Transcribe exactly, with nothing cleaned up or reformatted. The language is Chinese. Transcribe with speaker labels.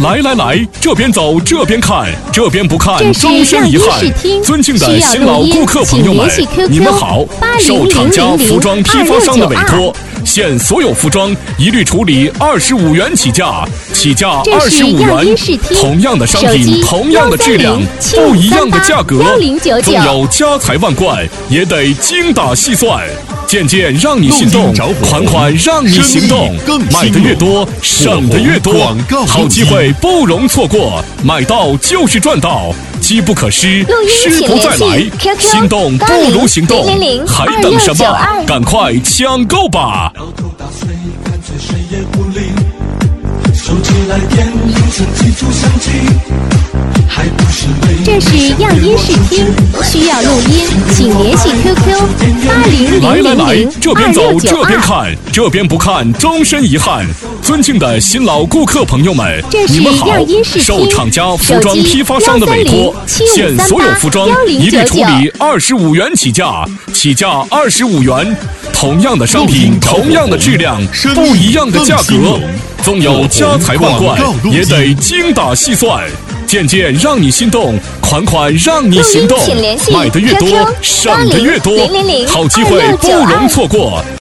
Speaker 1: 来来来，这边走这边看，这边不看终身遗憾。尊敬的新老顾客朋友们，你们好！受厂家服装批发商的委托，现所有服装一律处理二十五元起价，起价二十五元。同样的商品，同样的质量，不一样的价格，纵有家财万贯，也得精打细算。件件让你心动，款款让你行动，买的越多，省的越多。好机会不容错过，买到就是赚到，机不可失，失不再来。心动不如行动，还等什么？赶快抢购吧！摇头打碎，干脆谁也不理。手机来电，铃声记住响起。
Speaker 2: 这是样音视听，需要录音，请联系 Q Q 八零零零零二六九二。
Speaker 1: 这边走这边看，这边不看终身遗憾。尊敬的新老顾客朋友们，你们好！受厂家服装批发商的委托，现所有服装一律处理二十五元起价，起价二十五元。同样的商品，同样的质量，不一样的价格，纵有家财万贯，也得精打细算。件件让你心动，款款让你行动，买的越多，省的越多，好机会不容错过。